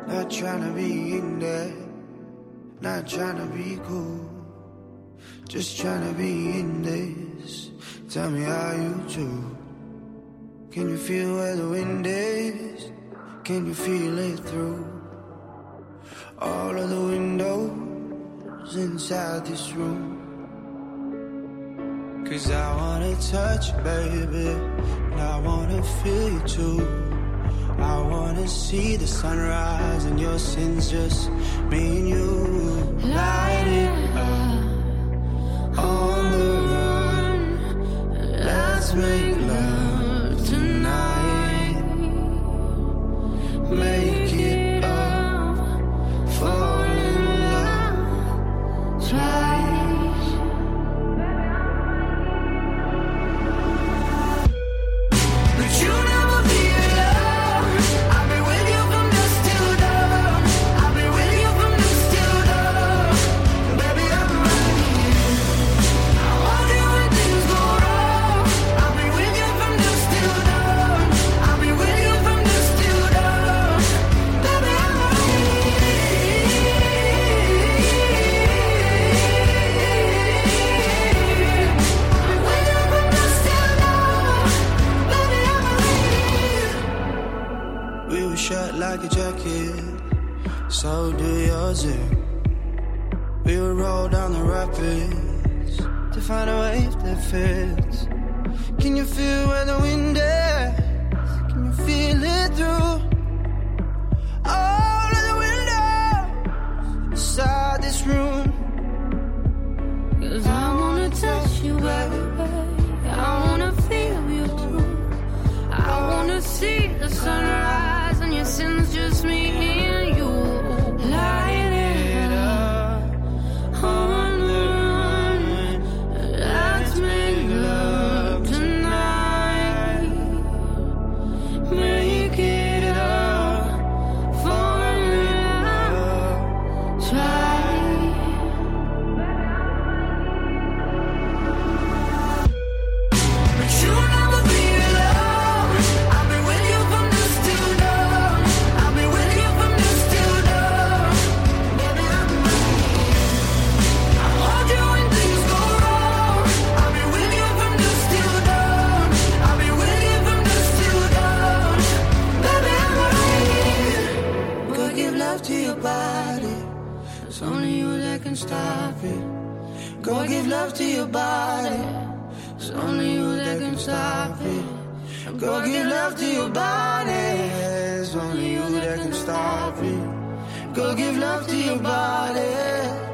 Not trying to be in there, not trying to be cool, just trying to be in this. Tell me how you do. Can you feel where the wind is? Can you feel it through all of the windows inside this room? 'Cause I wanna touch you, baby, and I wanna feel you too. I wanna see the sunrise and your sins, just me and you. Light it up on the run. Let's make love tonight. Make it up, fall in love twice. But you never be alone. I'll be with you from dusk till dawn. I'll be with you from dusk till dawn. Baby, I'm right here. I want you when things go wrong. I'll be with you from dusk till dawn. I'll be with you from dusk till dawn. Baby, I'm right here. I'm with you from dusk till dawn. Baby, I'm right here. We were shut like a jacket, so do yours. We would roll down the rapids to find a wave that fits. Can you feel where the wind is? Can you feel it through all of the windows inside this room? 'Cause I wanna touch you, baby. I wanna feel you too. I wanna see the sunrise and your sins, just me and you. Light it up on the run. Let's make love tonight. Make it up, fall in love twice. But you never be alone. I'll be with you from dusk till dawn. I'll be with you from dusk till dawn. Baby, I'm right here. I hold you when things go wrong. I'll be with you from dusk till dawn. I'll be with you from dusk till dawn. Baby, I'm right here. Go give love to your body. It's only you that can stop it. Go give love to your body. It's only you that can stop it. Go give love to your body. It's only you that can stop it. Go give love to your body.